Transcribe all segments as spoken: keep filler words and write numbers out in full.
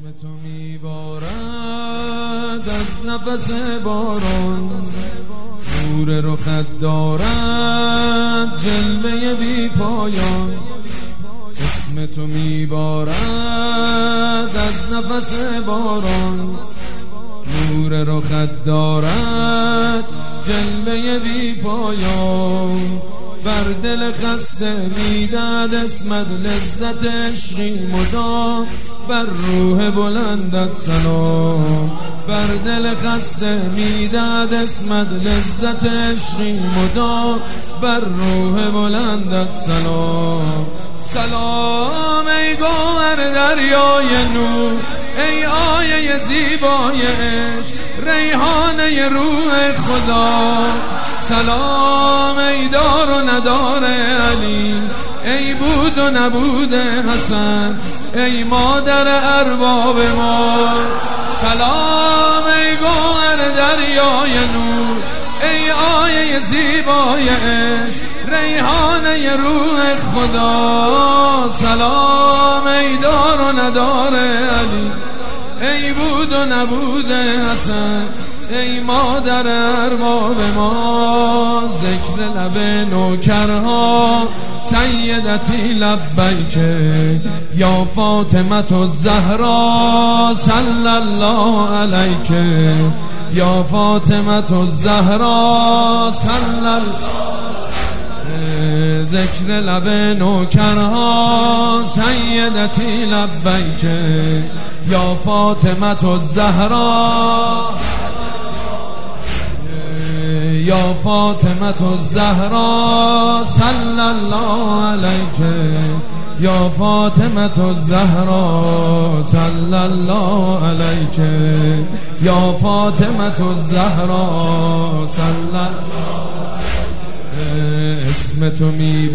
اسم تو میبارد از نفس باران، نور رخت دارد جلوه بی پایان. اسم تو میبارد از نفس باران، نور رخت دارد جلوه بی پایان. بر دل خسته میداد اسمت لذت عشقی مدام، بر روح بلندت سلام. بر دل خسته میداد اسمت لذت عشقی مدام، بر روح بلندت سلام. سلام ای گوهر دریای نور، ای آیه زیبای عشق، ریحانه روح خدا. سلام ای دار و ندار علی، ای بود و نبود حسن، ای مادر ارباب ما. سلام ای گوهر دریای نور، ای آیه زیبای عشق، ریحانه روح خدا. سلام ای دار و ندار علی، ای بود و نبود حسن، ای مادر ارباب ما. ذکر لب نوکرها سیدتی لبیک یا فاطمه الزهرا، صلی الله علیک یا فاطمه الزهرا، صلی الله. ذکر لب نوکرها سیدتی لبیک یا فاطمه الزهرا، یا فاطمه الزهرا، صلی الله علیک یا فاطمه الزهرا، صلی الله علیک یا فاطمه الزهرا، صلی الله. اسم تو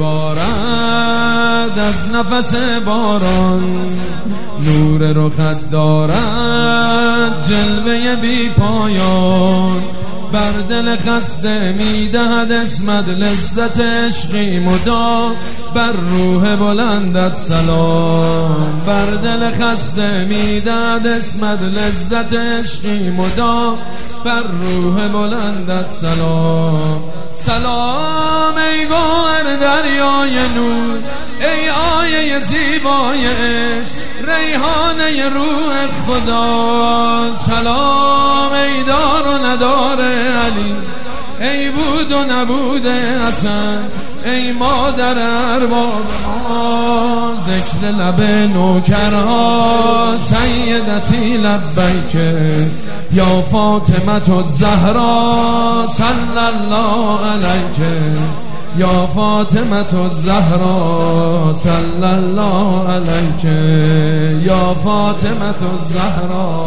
میبارد از نفس باران، نور رخت دارد جلوه بی پایان. بر دل خسته میدهد اسمت لذت عشقی مدام، بر روح بلندت سلام. بر دل خسته میدهد اسمت لذت عشقی مدام، بر روح بلندت سلام. سلام ای گوهر دریای نور، ای آیه زیبای عشق، ریحانه روح خدا. سلام ای دار و ندار علی، ای بود و نبود حسن، ای مادر ارباب ما. ذکر لب نوکرها سیدتی لبیک یا فاطمه الزهرا، صلی الله علیک یا فاطمه الزهرا، صلی الله علیک یا فاطمه الزهرا.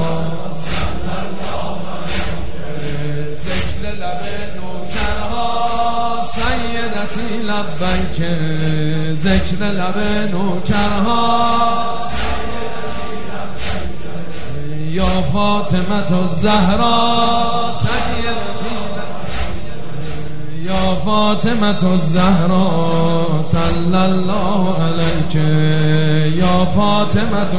ذکر لب نوکرها سیدتی لبیک، ذکر لب نوکرها یا فاطمه الزهرا، سیدتی یا فاطمه الزهرا، صلی الله علیک یا فاطمه.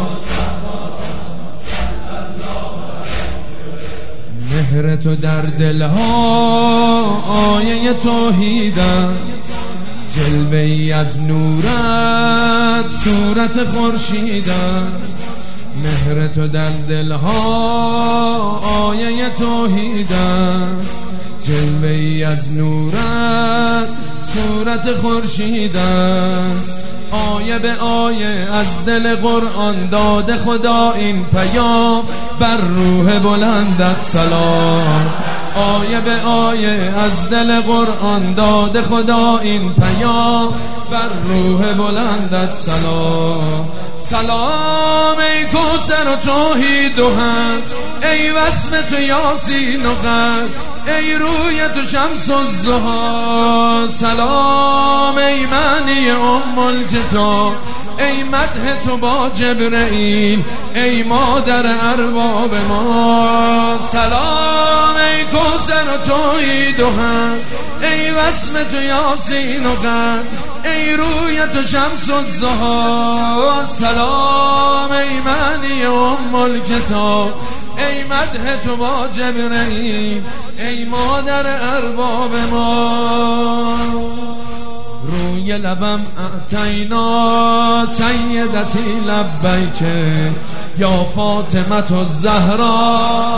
مهر تو در دلها آیه توحید است، جلوه ای از نورت صورت خورشید است. مهر تو در دلها آیه توحید است، جلوه ای از نورت صورت خورشید است. آیه به آیه از دل قرآن داده خدا این پیام، بر روح بلندت سلام. آیه به آیه از دل قرآن داده خدا این پیام، بر روح بلندت سلام. سلام ای کوثر و توحید و حق، ای وصف تو یاسین و قد، ای روی تو شمس الضحی. سلام ای معنی ام الکتاب، ای مدح تو با جبرئیل، ای مادر ارباب ما. سلام ای کوثر و توحید و حق، ای وسم تو یاسین و قند، ای روی تو شمس الضحی. سلام ای معنی ام الکتاب، ای مدح تو با جبرئیل، ای مادر ارباب ما. روی لبم اعطینا سیدتی لبیک یا فاطمه الزهرا،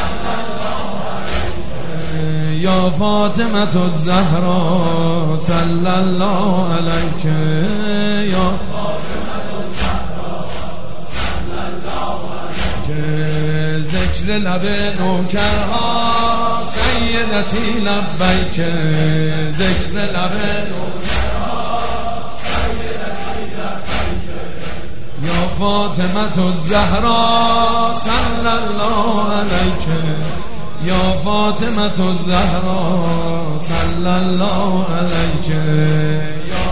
یا فاطمه الزهرا صلی الله علیک، یا ذکر لب نوکرها سیدتی لبیک، ذکر لب نوکرها سیدتی لبیک، یا فاطمه الزهرا صلی الله علیک، یا فاطمه الزهرا صلی الله علیک، یا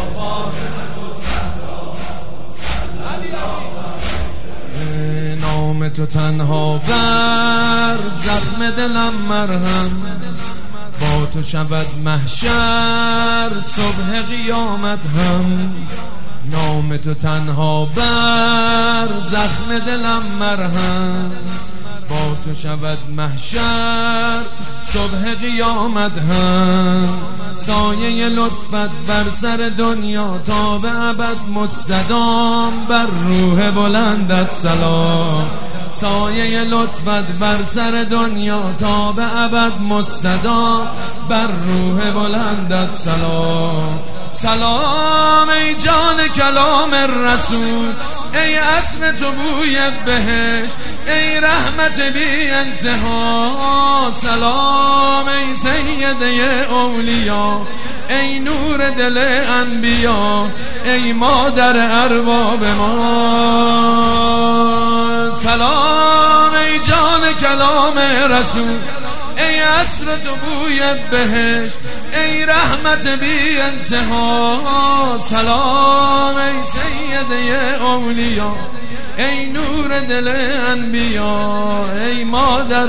نام تو تنها بر زخم دلم مرهم، با تو شود محشر صبح قیامت هم. نام تو تنها بر زخم دلم مرهم، با تو شود محشر صبح قیامت هم. سایه لطفت بر سر دنیا تا به ابد مستدام، بر روح بلندت سلام. سایه لطفت بر سر دنیا تا به ابد مستدام، بر روح بلندت سلام. سلام ای جان کلام رسول، ای عطر تو بوی بهشت، ای رحمت بی انتها. سلام ای سیده اولیا، ای نور دل انبیا، ای مادر ارباب ما. سلام ای جان کلام رسول، ای عطر تو بوی بهشت، ای رحمت بی انتها. سلام ای سیده اولیا، ای نور دل انبیا، ای مادر،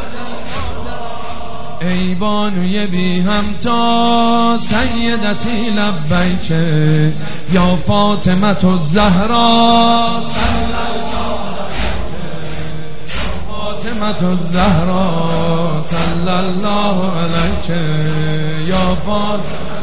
ای بانوی بی همتا سیدتی لبیک، یا فاطمه الزهرا صلی الله علیک، فاطمه الزهرا صلی الله علیک، یا فاطمه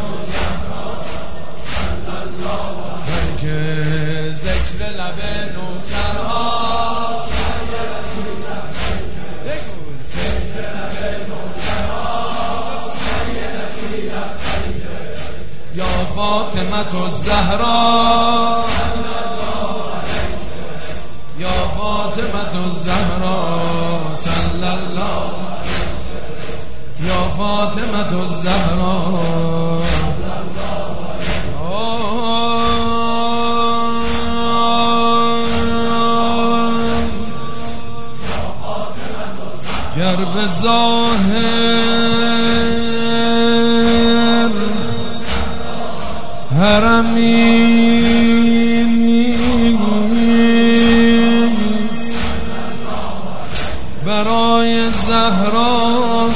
صلی الله علیک. ذکر لب نوکرها سیدتی لبیک، ذکر لب نوکرها سیدتی لبیک، یا فاطمه الزهرا صلی الله علیک، یا فاطمه الزهرا صلی الله علیک، یا فاطمه الزهرا. گر به ظاهر حرمی نیست، برای زهرا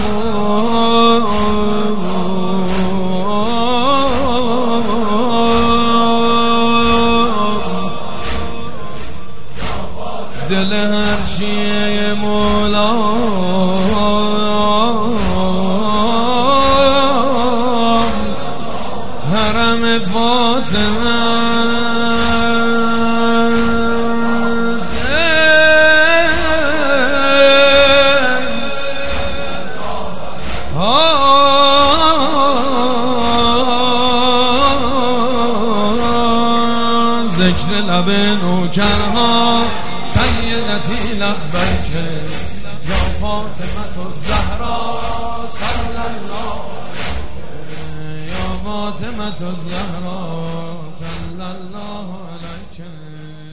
دل هر شیعه مولا حرم فاطمه ذکر لب نوکرها سیدتی لبیک، یا فاطمه الزهرا صلی الله علیک، یا فاطمه الزهرا صلی الله علیک.